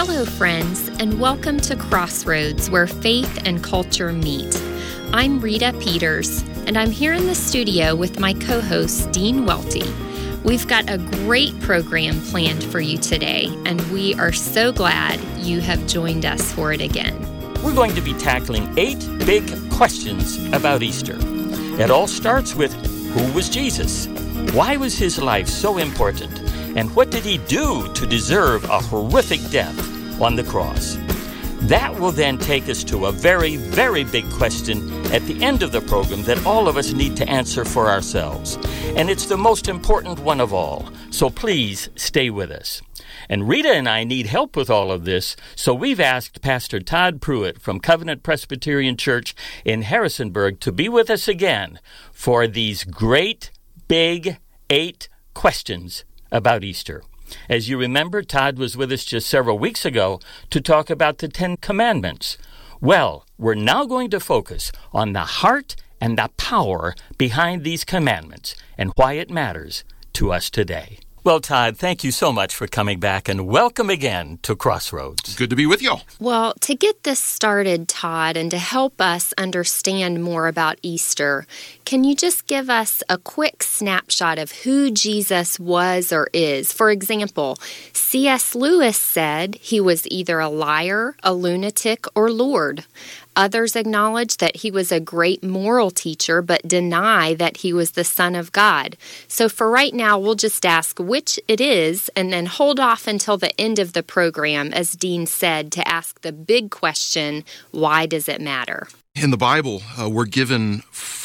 Hello, friends, and welcome to Crossroads, where faith and culture meet. I'm Rita Peters, and I'm here in the studio with my co-host, Dean Welty. We've got a great program planned for you today, and we are so glad you have joined us for it again. We're going to be tackling 8 big questions about Easter. It all starts with, who was Jesus? Why was his life so important? And what did he do to deserve a horrific death on the cross? That will then take us to a very, very big question at the end of the program that all of us need to answer for ourselves. And it's the most important one of all. So please stay with us. And Rita and I need help with all of this, so we've asked Pastor Todd Pruitt from Covenant Presbyterian Church in Harrisonburg to be with us again for these great, big 8 questions about Easter. As you remember, Todd was with us just several weeks ago to talk about the 10 Commandments. Well, we're now going to focus on the heart and the power behind these commandments and why it matters to us today. Well, Todd, thank you so much for coming back, and welcome again to Crossroads. Good to be with y'all. Well, to get this started, Todd, and to help us understand more about Easter, can you just give us a quick snapshot of who Jesus was or is? For example, C.S. Lewis said he was either a liar, a lunatic, or Lord. Others acknowledge that he was a great moral teacher, but deny that he was the Son of God. So for right now, we'll just ask which it is, and then hold off until the end of the program, as Dean said, to ask the big question, why does it matter? In the Bible, we're given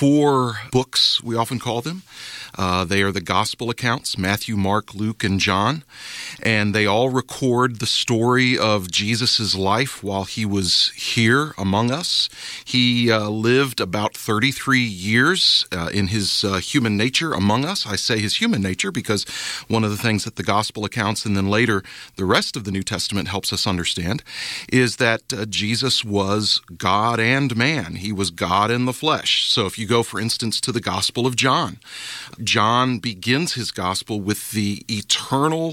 4 books, we often call them. They are the gospel accounts, Matthew, Mark, Luke, and John. And they all record the story of Jesus' life while he was here among us. He lived about 33 years in his human nature among us. I say his human nature because one of the things that the gospel accounts and then later the rest of the New Testament helps us understand is that Jesus was God and man. He was God in the flesh. So if you go, for instance, to the Gospel of John, John begins his gospel with the eternal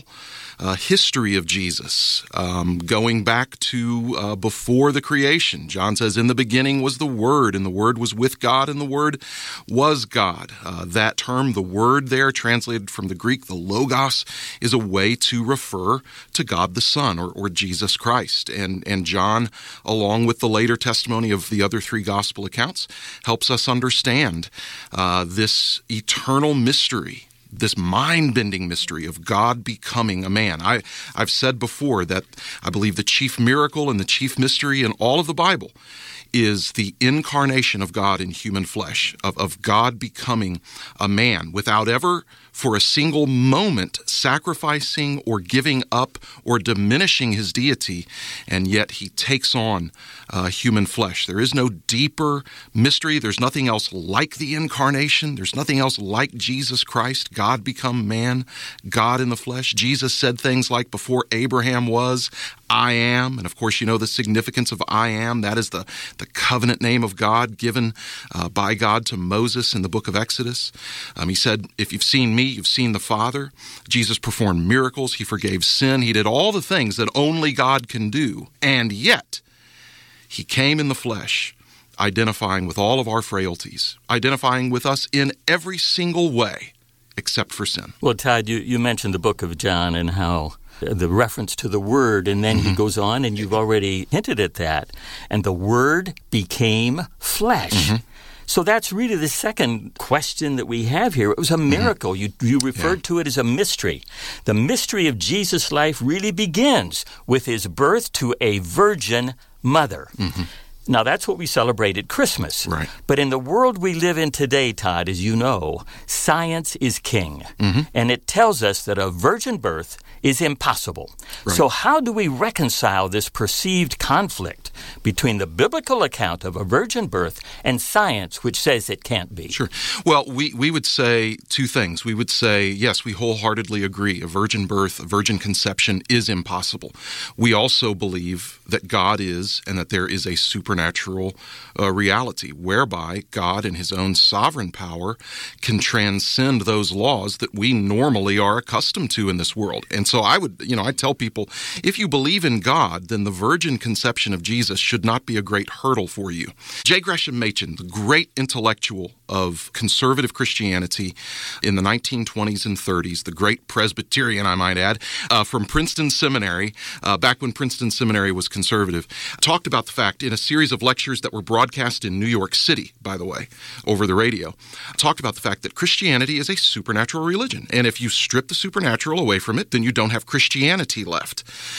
history of Jesus, going back to before the creation. John says, in the beginning was the Word, and the Word was with God, and the Word was God. That term, the Word there, translated from the Greek, the Logos, is a way to refer to God the Son, or Jesus Christ. And John, along with the later testimony of the other 3 gospel accounts, helps us understand this eternal mystery, this mind-bending mystery of God becoming a man. I've said before that I believe the chief miracle and the chief mystery in all of the Bible is the incarnation of God in human flesh, of God becoming a man without ever for a single moment sacrificing or giving up or diminishing his deity, and yet he takes on human flesh. There is no deeper mystery. There's nothing else like the incarnation. There's nothing else like Jesus Christ, God become man, God in the flesh. Jesus said things like, before Abraham was, I am. And of course, you know the significance of I am. That is the covenant name of God given by God to Moses in the book of Exodus. He said, if you've seen me, you've seen the Father. Jesus performed miracles. He forgave sin. He did all the things that only God can do. And yet, he came in the flesh, identifying with all of our frailties, identifying with us in every single way, except for sin. Well, Todd, you mentioned the book of John and how the reference to the Word, and then he goes on, and you've already hinted at that. And the Word became flesh. So that's really the second question that we have here. It was a miracle. You referred to it as a mystery. The mystery of Jesus' life really begins with his birth to a virgin mother. Now, that's what we celebrate at Christmas. Right. But in the world we live in today, Todd, as you know, science is king. And it tells us that a virgin birth is impossible. Right. So how do we reconcile this perceived conflict between the biblical account of a virgin birth and science, which says it can't be? Sure. Well, we would say two things. We would say, yes, we wholeheartedly agree. A virgin birth, a virgin conception is impossible. We also believe that God is, and that there is a supernatural reality whereby God in his own sovereign power can transcend those laws that we normally are accustomed to in this world. And so I tell people, if you believe in God, then the virgin conception of Jesus should not be a great hurdle for you. J. Gresham Machen, the great intellectual of conservative Christianity in the 1920s and 30s, the great Presbyterian, I might add, from Princeton Seminary, back when Princeton Seminary was conservative, talked about the fact in a series of lectures that were broadcast in New York City, by the way, over the radio, talked about the fact that Christianity is a supernatural religion. And if you strip the supernatural away from it, then you don't have Christianity left.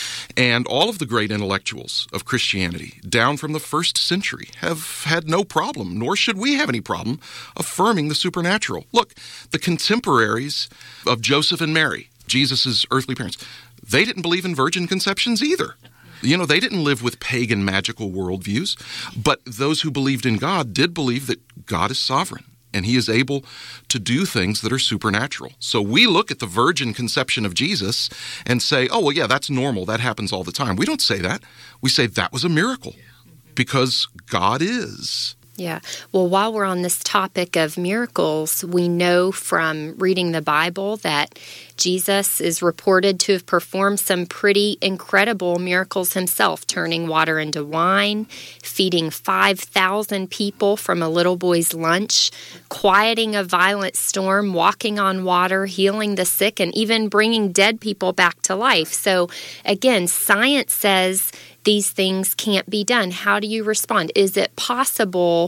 And all of the great intellectuals of Christianity, down from the first century, have had no problem, nor should we have any problem, affirming the supernatural. Look, the contemporaries of Joseph and Mary, Jesus' earthly parents, they didn't believe in virgin conceptions either. They didn't live with pagan magical worldviews, but those who believed in God did believe that God is sovereign and he is able to do things that are supernatural. So we look at the virgin conception of Jesus and say, oh, well, yeah, that's normal. That happens all the time. We don't say that. We say that was a miracle because God is. Yeah. Well, while we're on this topic of miracles, we know from reading the Bible that Jesus is reported to have performed some pretty incredible miracles himself, turning water into wine, feeding 5,000 people from a little boy's lunch, quieting a violent storm, walking on water, healing the sick, and even bringing dead people back to life. So again, science says these things can't be done. How do you respond? Is it possible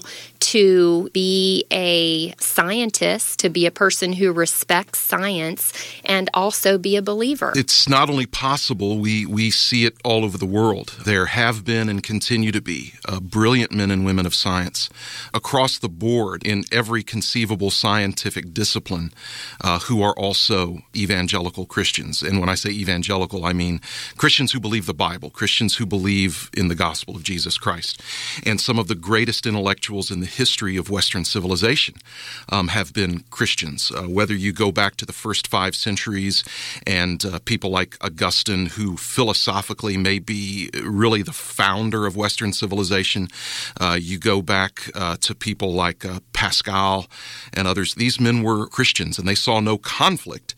to be a scientist, to be a person who respects science, and also be a believer? It's not only possible, we see it all over the world. There have been and continue to be brilliant men and women of science across the board in every conceivable scientific discipline who are also evangelical Christians. And when I say evangelical, I mean Christians who believe the Bible, Christians who believe in the gospel of Jesus Christ. And some of the greatest intellectuals in the history of Western civilization have been Christians. Whether you go back to the first 5 centuries and people like Augustine, who philosophically may be really the founder of Western civilization, you go back to people like Pascal and others. These men were Christians, and they saw no conflict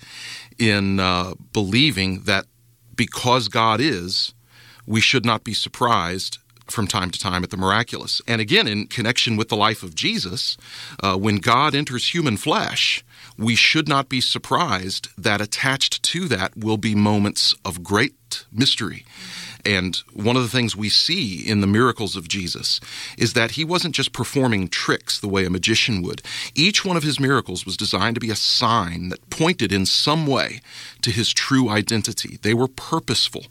in believing that because God is, we should not be surprised from time to time at the miraculous. And again, in connection with the life of Jesus, when God enters human flesh, we should not be surprised that attached to that will be moments of great mystery. And one of the things we see in the miracles of Jesus is that he wasn't just performing tricks the way a magician would. Each one of his miracles was designed to be a sign that pointed in some way to his true identity. They were purposeful.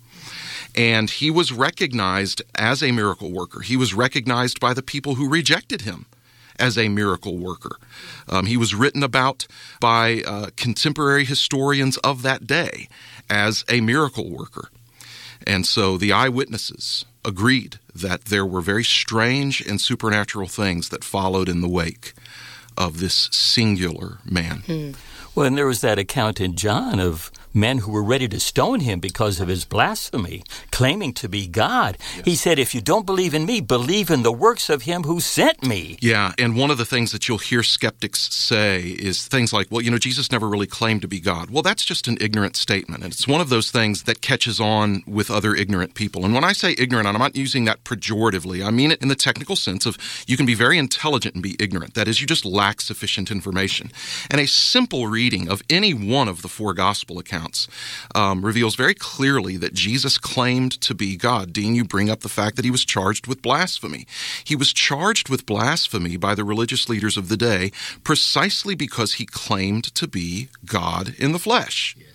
And he was recognized as a miracle worker. He was recognized by the people who rejected him as a miracle worker. He was written about by contemporary historians of that day as a miracle worker. And so the eyewitnesses agreed that there were very strange and supernatural things that followed in the wake of this singular man. Well, and there was that account in John of men who were ready to stone him because of his blasphemy, claiming to be God. Yes. He said, if you don't believe in me, believe in the works of him who sent me. Yeah, and one of the things that you'll hear skeptics say is things like, well, Jesus never really claimed to be God. Well, that's just an ignorant statement, and it's one of those things that catches on with other ignorant people. And when I say ignorant, I'm not using that pejoratively. I mean it in the technical sense of you can be very intelligent and be ignorant. That is, you just lack sufficient information. And a simple reading of any one of the 4 gospel accounts reveals very clearly that Jesus claimed to be God. Dean, you bring up the fact that he was charged with blasphemy. He was charged with blasphemy by the religious leaders of the day precisely because he claimed to be God in the flesh. Yes.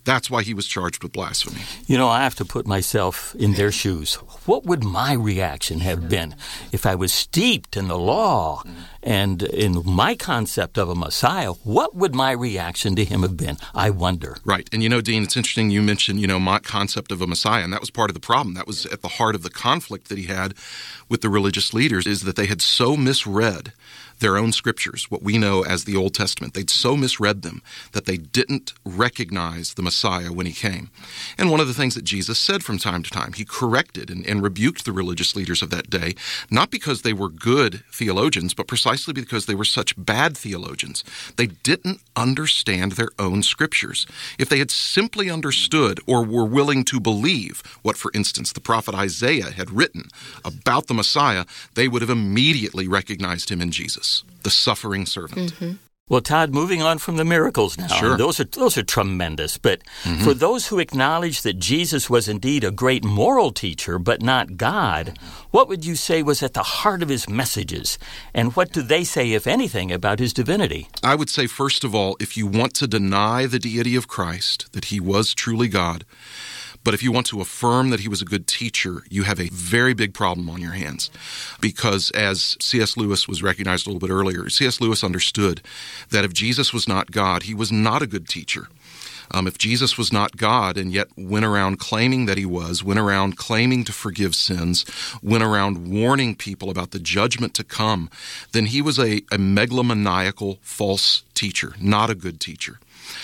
That's why he was charged with blasphemy. You know, I have to put myself in their shoes. What would my reaction have been if I was steeped in the law and in my concept of a Messiah? What would my reaction to him have been? I wonder. Right. And, you know, Dean, it's interesting you mentioned, my concept of a Messiah, and that was part of the problem. That was at the heart of the conflict that he had with the religious leaders, is that they had so misread their own scriptures, what we know as the Old Testament. They'd so misread them that they didn't recognize the Messiah when he came. And one of the things that Jesus said from time to time, he corrected and rebuked the religious leaders of that day, not because they were good theologians, but precisely because they were such bad theologians. They didn't understand their own scriptures. If they had simply understood or were willing to believe what, for instance, the prophet Isaiah had written about the Messiah, they would have immediately recognized him in Jesus, the suffering servant. Mm-hmm. Well, Todd, moving on from the miracles now. Sure. Those are tremendous. But for those who acknowledge that Jesus was indeed a great moral teacher, but not God, what would you say was at the heart of his messages? And what do they say, if anything, about his divinity? I would say, first of all, if you want to deny the deity of Christ, that he was truly God, but if you want to affirm that he was a good teacher, you have a very big problem on your hands. Because as C.S. Lewis was recognized a little bit earlier, C.S. Lewis understood that if Jesus was not God, he was not a good teacher. If Jesus was not God and yet went around claiming that he was, went around claiming to forgive sins, went around warning people about the judgment to come, then he was a megalomaniacal false teacher, not a good teacher.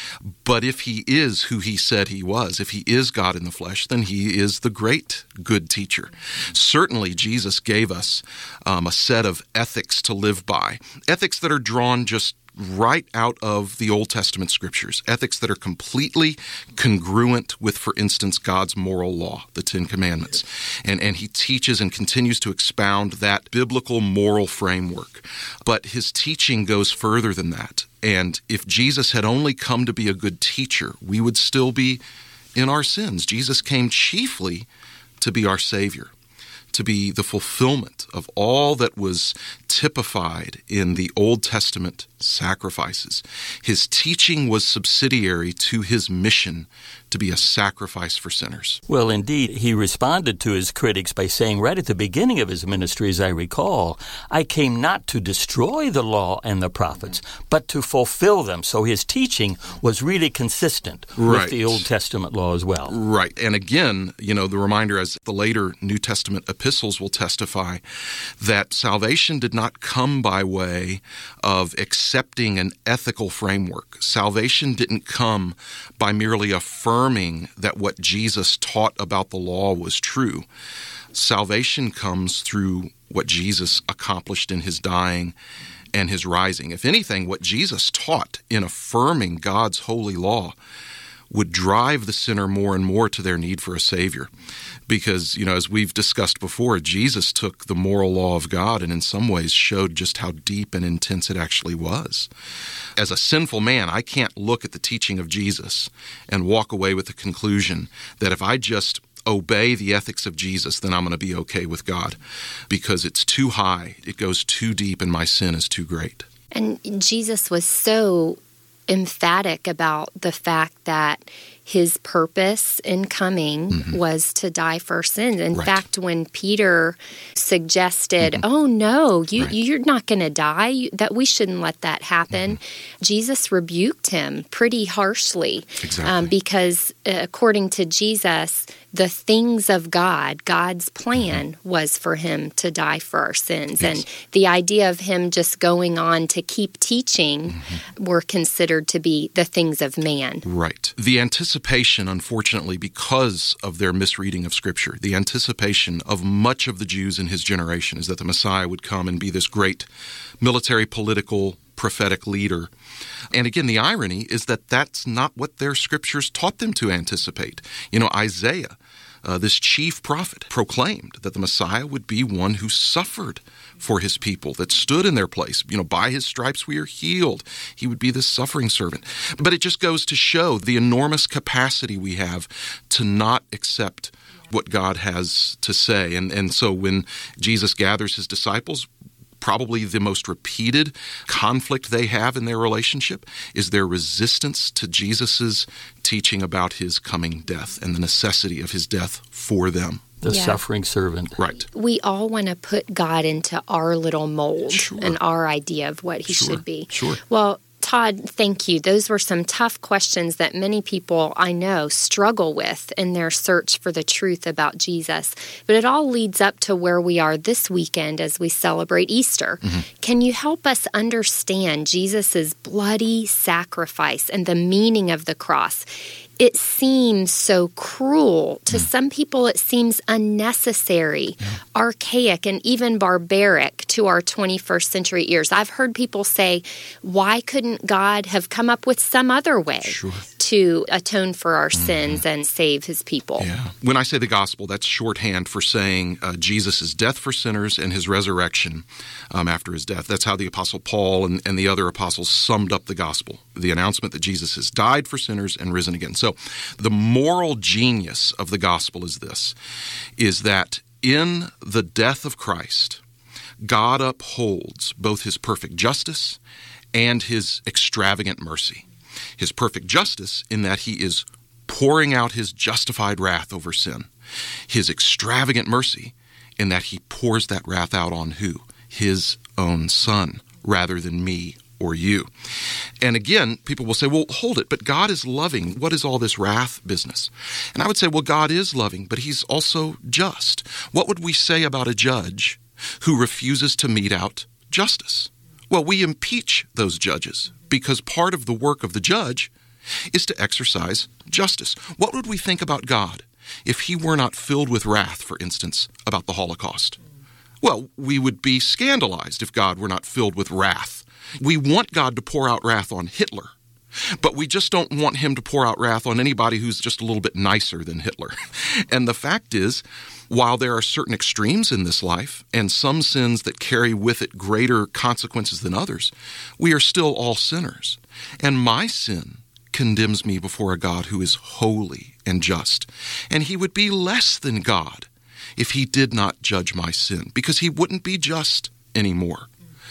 But if he is who he said he was, if he is God in the flesh, then he is the great good teacher. Certainly, Jesus gave us a set of ethics to live by, ethics that are drawn just right out of the Old Testament scriptures, ethics that are completely congruent with, for instance, God's moral law, the Ten Commandments. And he teaches and continues to expound that biblical moral framework. But his teaching goes further than that. And if Jesus had only come to be a good teacher, we would still be in our sins. Jesus came chiefly to be our Savior, to be the fulfillment of all that was typified in the Old Testament sacrifices. His teaching was subsidiary to his mission to be a sacrifice for sinners. Well, indeed, he responded to his critics by saying right at the beginning of his ministry, as I recall, I came not to destroy the law and the prophets, but to fulfill them. So his teaching was really consistent with the Old Testament law as well. Right. And again, the reminder, as the later New Testament epistles will testify, that salvation did not come by way of accepting an ethical framework. Salvation didn't come by merely affirming that what Jesus taught about the law was true. Salvation comes through what Jesus accomplished in his dying and his rising. If anything, what Jesus taught in affirming God's holy law would drive the sinner more and more to their need for a Savior. Because, as we've discussed before, Jesus took the moral law of God and in some ways showed just how deep and intense it actually was. As a sinful man, I can't look at the teaching of Jesus and walk away with the conclusion that if I just obey the ethics of Jesus, then I'm going to be okay with God, because it's too high, it goes too deep, and my sin is too great. And Jesus was so emphatic about the fact that his purpose in coming was to die for our sins. In fact, when Peter suggested, oh no, you're not going to die, that we shouldn't let that happen, Jesus rebuked him pretty harshly. Exactly. Because according to Jesus, the things of God, God's plan was for him to die for our sins. Yes. And the idea of him just going on to keep teaching were considered to be the things of man. Right. The anticipation, unfortunately, because of their misreading of Scripture, the anticipation of much of the Jews in his generation is that the Messiah would come and be this great military, political, prophetic leader. And again, the irony is that that's not what their scriptures taught them to anticipate. Isaiah, this chief prophet, proclaimed that the Messiah would be one who suffered for his people, that stood in their place. By his stripes we are healed. He would be this suffering servant. But it just goes to show the enormous capacity we have to not accept what God has to say. And so when Jesus gathers his disciples, probably the most repeated conflict they have in their relationship is their resistance to Jesus' teaching about his coming death and the necessity of his death for them. The suffering servant. Right. We all want to put God into our little mold and our idea of what he should be. Sure. Well, Todd, thank you. Those were some tough questions that many people I know struggle with in their search for the truth about Jesus. But it all leads up to where we are this weekend as we celebrate Easter. Mm-hmm. Can you help us understand Jesus' bloody sacrifice and the meaning of the cross? It seems so cruel. To some people, it seems unnecessary, archaic, and even barbaric to our 21st century ears. I've heard people say, why couldn't God have come up with some other way to atone for our sins and save his people? Yeah. When I say the gospel, that's shorthand for saying Jesus' death for sinners and his resurrection after his death. That's how the Apostle Paul and the other apostles summed up the gospel, the announcement that Jesus has died for sinners and risen again. So the moral genius of the gospel is this, is that in the death of Christ, God upholds both his perfect justice and his extravagant mercy. His perfect justice in that he is pouring out his justified wrath over sin. His extravagant mercy in that he pours that wrath out on who? His own Son, rather than me or you. And again, people will say, well, hold it, but God is loving. What is all this wrath business? And I would say, well, God is loving, but he's also just. What would we say about a judge who refuses to mete out justice? Well, we impeach those judges because part of the work of the judge is to exercise justice. What would we think about God if he were not filled with wrath, for instance, about the Holocaust? Well, we would be scandalized if God were not filled with wrath. We want God to pour out wrath on Hitler, but we just don't want him to pour out wrath on anybody who's just a little bit nicer than Hitler. And the fact is, while there are certain extremes in this life and some sins that carry with it greater consequences than others, we are still all sinners. And my sin condemns me before a God who is holy and just. And he would be less than God if he did not judge my sin, because he wouldn't be just anymore.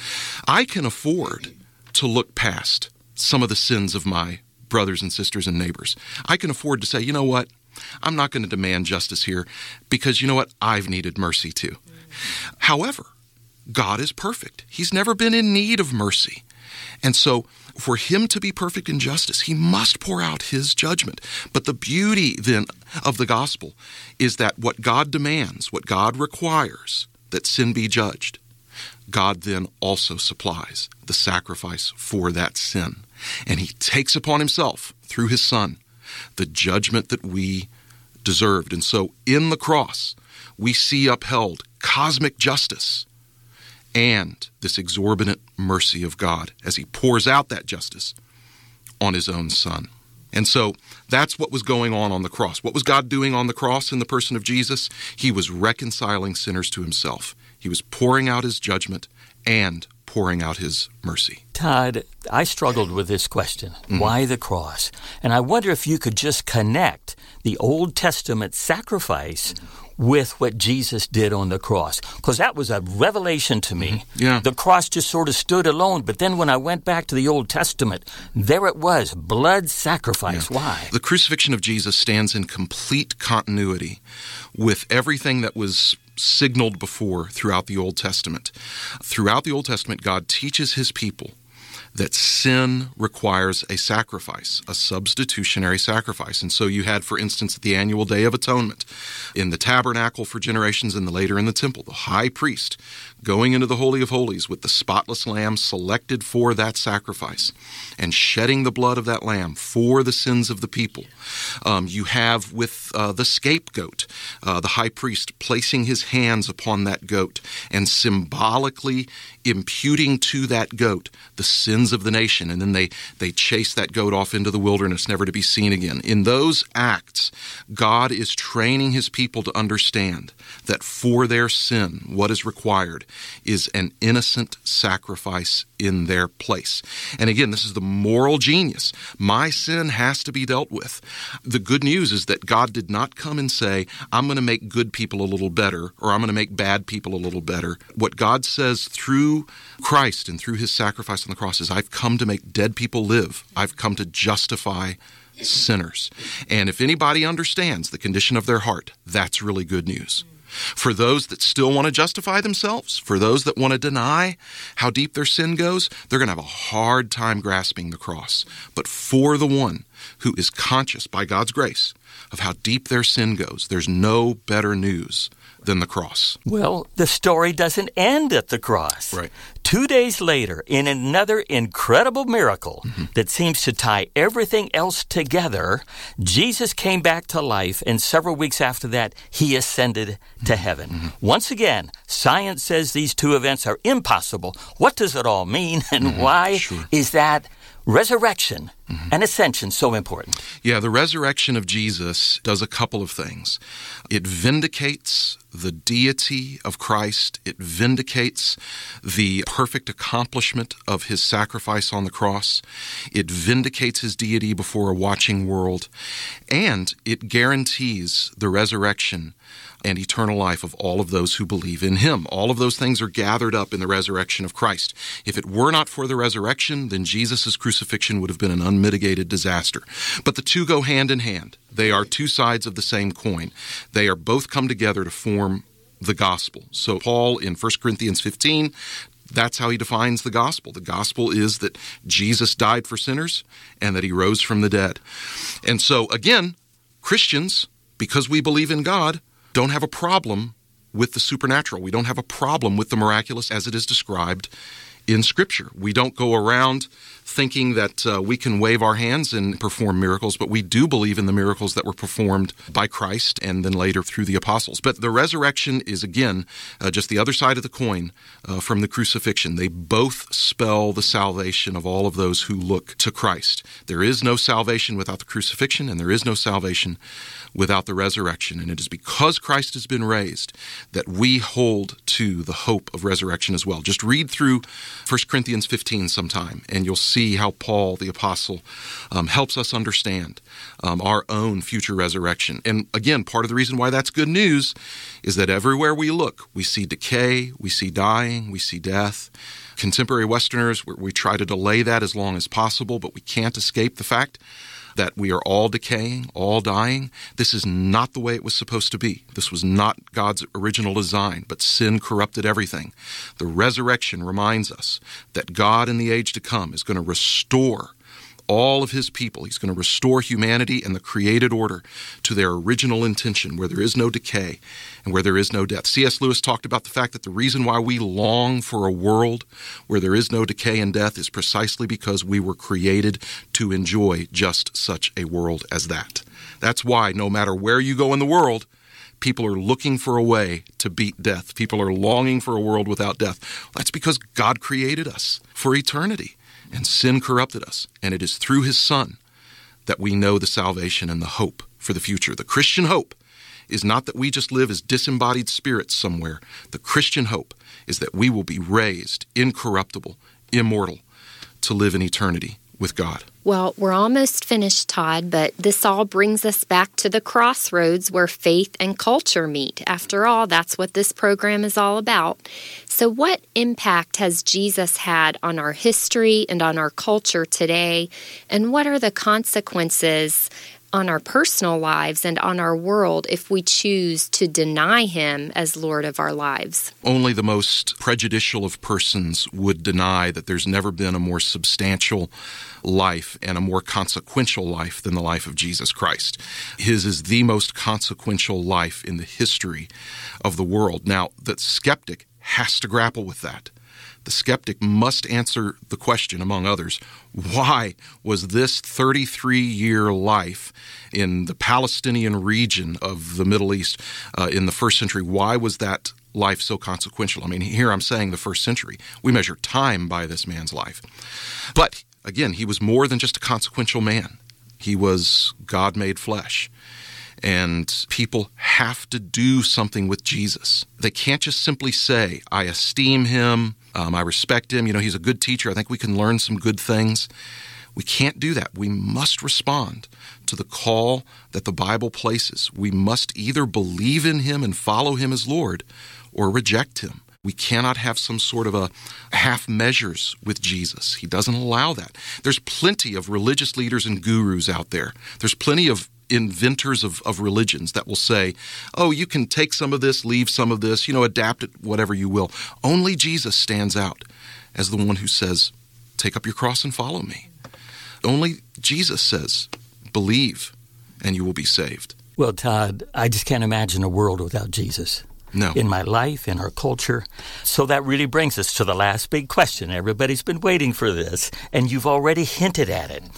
I can afford to look past some of the sins of my brothers and sisters and neighbors. I can afford to say, you know what? I'm not going to demand justice here because, you know what? I've needed mercy too. However, God is perfect. He's never been in need of mercy. And so for him to be perfect in justice, he must pour out his judgment. But the beauty then of the gospel is that what God demands, what God requires, that sin be judged, God then also supplies the sacrifice for that sin. And he takes upon himself, through his Son, the judgment that we deserved. And so in the cross, we see upheld cosmic justice and this exorbitant mercy of God as he pours out that justice on his own Son. And so that's what was going on the cross. What was God doing on the cross in the person of Jesus? He was reconciling sinners to himself. He was pouring out his judgment and pouring out his mercy. Todd, I struggled with this question. Why the cross? And I wonder if you could just connect the Old Testament sacrifice with what Jesus did on the cross, because that was a revelation to me. Yeah. The cross just sort of stood alone, but then when I went back to the Old Testament, there it was, blood sacrifice. Yeah. Why? The crucifixion of Jesus stands in complete continuity with everything that was signaled before throughout the Old Testament. Throughout the Old Testament, God teaches his people that sin requires a sacrifice, a substitutionary sacrifice. And so you had, for instance, the annual Day of Atonement in the tabernacle for generations and later in the temple, the high priest going into the Holy of Holies with the spotless lamb selected for that sacrifice and shedding the blood of that lamb for the sins of the people. You have with the scapegoat, the high priest placing his hands upon that goat and symbolically imputing to that goat the sins sins of the nation, and then they chase that goat off into the wilderness, never to be seen again. In those acts, God is training his people to understand that for their sin, what is required is an innocent sacrifice in their place. And again, this is the moral genius. My sin has to be dealt with. The good news is that God did not come and say, I'm going to make good people a little better, or I'm going to make bad people a little better. What God says through Christ and through his sacrifice on the cross is, I've come to make dead people live. I've come to justify sinners. And if anybody understands the condition of their heart, that's really good news. For those that still want to justify themselves, for those that want to deny how deep their sin goes, they're going to have a hard time grasping the cross. But for the one who is conscious by God's grace of how deep their sin goes, there's no better news than the cross. Well, the story doesn't end at the cross. Right. 2 days later, in another incredible miracle that seems to tie everything else together, Jesus came back to life, and several weeks after that, he ascended to heaven. Once again, science says these two events are impossible. What does it all mean, and why is that resurrection and ascension so important? Yeah, the resurrection of Jesus does a couple of things. It vindicates the deity of Christ. It vindicates the perfect accomplishment of his sacrifice on the cross. It vindicates his deity before a watching world. And it guarantees the resurrection and eternal life of all of those who believe in him. All of those things are gathered up in the resurrection of Christ. If it were not for the resurrection, then Jesus' crucifixion would have been an unmitigated disaster. But the two go hand in hand. They are two sides of the same coin. They are both come together to form the gospel. So Paul in 1 Corinthians 15, that's how he defines the gospel. The gospel is that Jesus died for sinners and that he rose from the dead. And so again, Christians, because we believe in God, don't have a problem with the supernatural. We don't have a problem with the miraculous as it is described in Scripture. We don't go around thinking that we can wave our hands and perform miracles, but we do believe in the miracles that were performed by Christ and then later through the apostles. But the resurrection is, again, just the other side of the coin from the crucifixion. They both spell the salvation of all of those who look to Christ. There is no salvation without the crucifixion, and there is no salvation without the resurrection. And it is because Christ has been raised that we hold to the hope of resurrection as well. Just read through 1 Corinthians 15 sometime, and you'll see how Paul, the apostle, helps us understand our own future resurrection. And again, part of the reason why that's good news is that everywhere we look, we see decay, we see dying, we see death. Contemporary Westerners, we try to delay that as long as possible, but we can't escape the fact that we are all decaying, all dying. This is not the way it was supposed to be. This was not God's original design, but sin corrupted everything. The resurrection reminds us that God in the age to come is going to restore all of his people. He's going to restore humanity and the created order to their original intention, where there is no decay and where there is no death. C.S. Lewis talked about the fact that the reason why we long for a world where there is no decay and death is precisely because we were created to enjoy just such a world as that. That's why no matter where you go in the world, people are looking for a way to beat death. People are longing for a world without death. That's because God created us for eternity. And sin corrupted us, and it is through his Son that we know the salvation and the hope for the future. The Christian hope is not that we just live as disembodied spirits somewhere. The Christian hope is that we will be raised incorruptible, immortal, to live in eternity with God. Well, we're almost finished, Todd, but this all brings us back to the crossroads where faith and culture meet. After all, that's what this program is all about. So what impact has Jesus had on our history and on our culture today? And what are the consequences on our personal lives and on our world if we choose to deny him as Lord of our lives? Only the most prejudicial of persons would deny that there's never been a more substantial life and a more consequential life than the life of Jesus Christ. His is the most consequential life in the history of the world. Now, the skeptic has to grapple with that. The skeptic must answer the question, among others, why was this 33-year life in the Palestinian region of the Middle East in the first century, why was that life so consequential? I mean, here I'm saying the first century. We measure time by this man's life. But again, he was more than just a consequential man. He was God made flesh. And people have to do something with Jesus. They can't just simply say, I esteem him, I respect him, he's a good teacher, I think we can learn some good things. We can't do that. We must respond to the call that the Bible places. We must either believe in him and follow him as Lord or reject him. We cannot have some sort of a half measures with Jesus. He doesn't allow that. There's plenty of religious leaders and gurus out there. There's plenty of inventors of religions that will say, oh, you can take some of this, leave some of this, adapt it, whatever you will. Only Jesus stands out as the one who says, take up your cross and follow me. Only Jesus says, believe and you will be saved. Well, Todd, I just can't imagine a world without Jesus. No. In my life, in our culture. So that really brings us to the last big question. Everybody's been waiting for this, and you've already hinted at it.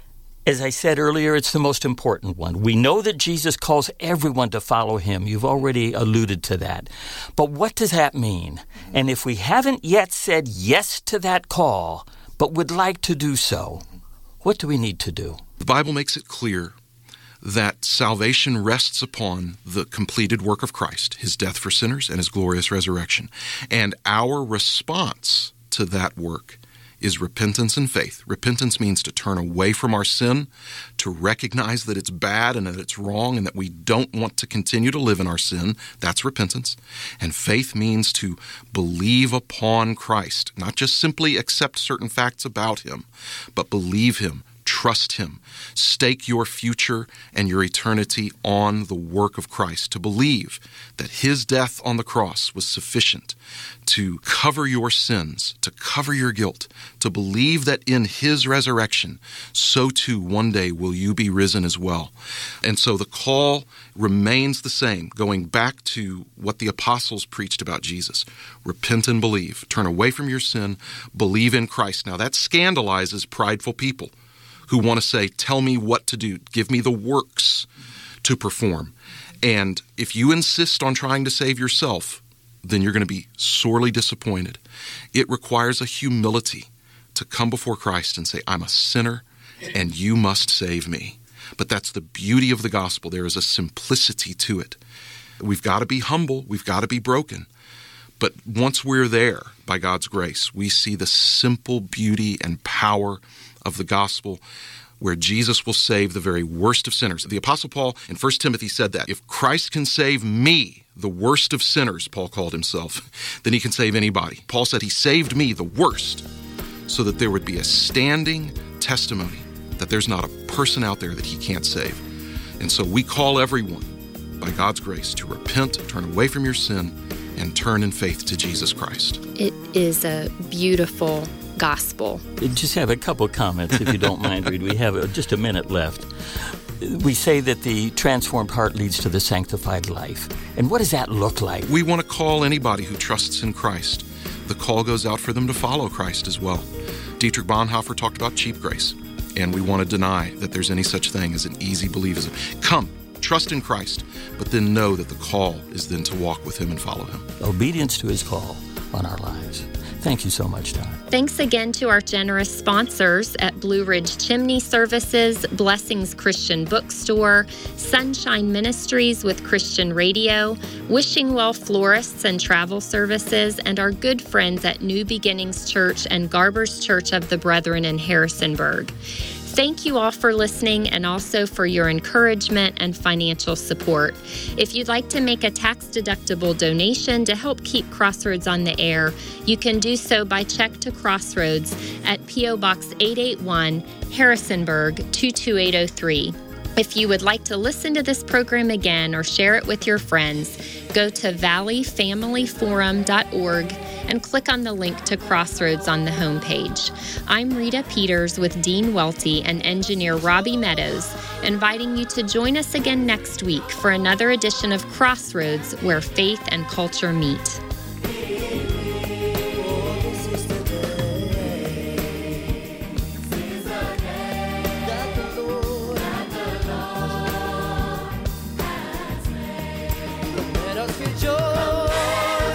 As I said earlier, it's the most important one. We know that Jesus calls everyone to follow him. You've already alluded to that. But what does that mean? And if we haven't yet said yes to that call, but would like to do so, what do we need to do? The Bible makes it clear that salvation rests upon the completed work of Christ, his death for sinners and his glorious resurrection. And our response to that work is repentance and faith. Repentance means to turn away from our sin, to recognize that it's bad and that it's wrong and that we don't want to continue to live in our sin. That's repentance. And faith means to believe upon Christ, not just simply accept certain facts about him, but believe him, trust him, stake your future and your eternity on the work of Christ, to believe that his death on the cross was sufficient to cover your sins, to cover your guilt, to believe that in his resurrection, so too one day will you be risen as well. And so the call remains the same, going back to what the apostles preached about Jesus. Repent and believe. Turn away from your sin, believe in Christ. Now that scandalizes prideful people who want to say, tell me what to do, give me the works to perform. And if you insist on trying to save yourself, then you're going to be sorely disappointed. It requires a humility to come before Christ and say, I'm a sinner and you must save me. But that's the beauty of the gospel. There is a simplicity to it. We've got to be humble. We've got to be broken. But once we're there, by God's grace, we see the simple beauty and power of the gospel, where Jesus will save the very worst of sinners. The Apostle Paul in 1 Timothy said that if Christ can save me, the worst of sinners, Paul called himself, then he can save anybody. Paul said he saved me, the worst, so that there would be a standing testimony that there's not a person out there that he can't save. And so we call everyone, by God's grace, to repent, turn away from your sin, and turn in faith to Jesus Christ. It is a beautiful gospel. Just have a couple comments, if you don't mind, Reed. We have just a minute left. We say that the transformed heart leads to the sanctified life. And what does that look like? We want to call anybody who trusts in Christ. The call goes out for them to follow Christ as well. Dietrich Bonhoeffer talked about cheap grace, and we want to deny that there's any such thing as an easy believism. Come, trust in Christ, but then know that the call is then to walk with him and follow him. Obedience to his call on our lives. Thank you so much, Todd. Thanks again to our generous sponsors at Blue Ridge Chimney Services, Blessings Christian Bookstore, Sunshine Ministries with Christian Radio, Wishing Well Florists and Travel Services, and our good friends at New Beginnings Church and Garber's Church of the Brethren in Harrisonburg. Thank you all for listening and also for your encouragement and financial support. If you'd like to make a tax-deductible donation to help keep Crossroads on the air, you can do so by check to Crossroads at P.O. Box 881, Harrisonburg 22803. If you would like to listen to this program again or share it with your friends, go to valleyfamilyforum.org and click on the link to Crossroads on the homepage. I'm Rita Peters with Dean Welty and engineer Robbie Meadows, inviting you to join us again next week for another edition of Crossroads, where faith and culture meet. Rejoice.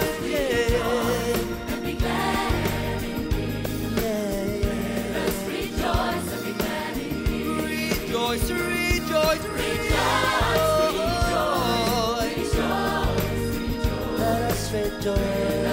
perfect door.